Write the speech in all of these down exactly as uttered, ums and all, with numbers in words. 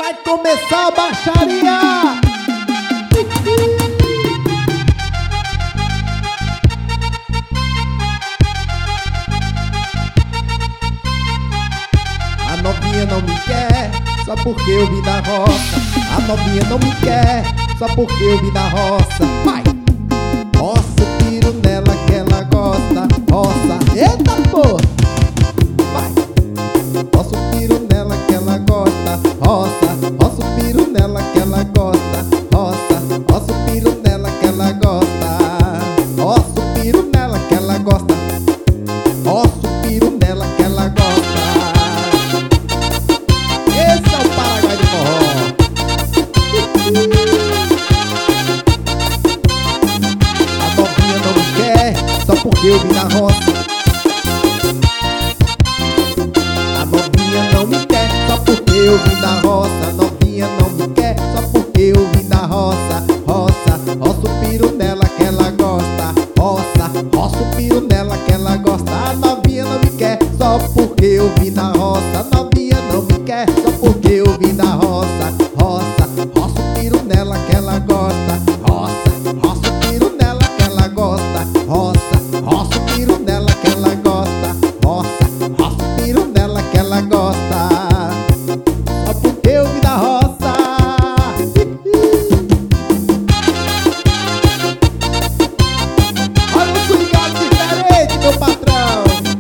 Vai começar a baixaria. A novinha não me quer só porque eu vim da roça. A novinha não me quer só porque eu vim da roça. Vai! Roça, eu tiro nela que ela gosta. Roça, eita porra! Vai! Roça, eu tiro nela que ela gosta. Roça, roça, eu tiro nela que ela gosta. Roça, roça, eu tiro nela que ela gosta. Roça, eu tiro nela que ela gosta. Roça, eu tiro nela que ela gosta. Esse é o Paraguai do forró. A novinha não me quer só porque eu vim da roça. A novinha não me quer só porque eu vim da roça. A novinha não me quer só porque eu vim da roça. Roça, roça o piro nela que ela gosta. Roça, roça o piro nela que ela gosta. A novinha não me quer só porque eu vim da roça. A novinha não me quer só porque eu vim da roça. Roça, roça o piro nela que ela gosta. Roça, roça o piro nela que ela gosta. Roça, roça o piro nela que ela gosta. Roça, roça o piro nela que ela gosta. Só porque eu vim da roça. Olha um swingado diferente, meu patrão.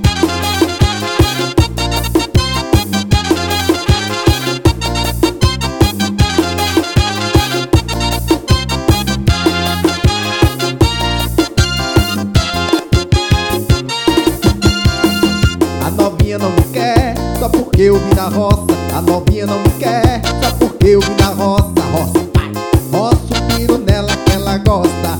A novinha não me quer só porque eu vim da roça. A novinha não me quer só porque eu vim da roça. Roça, vai, roça o piro nela que ela gosta.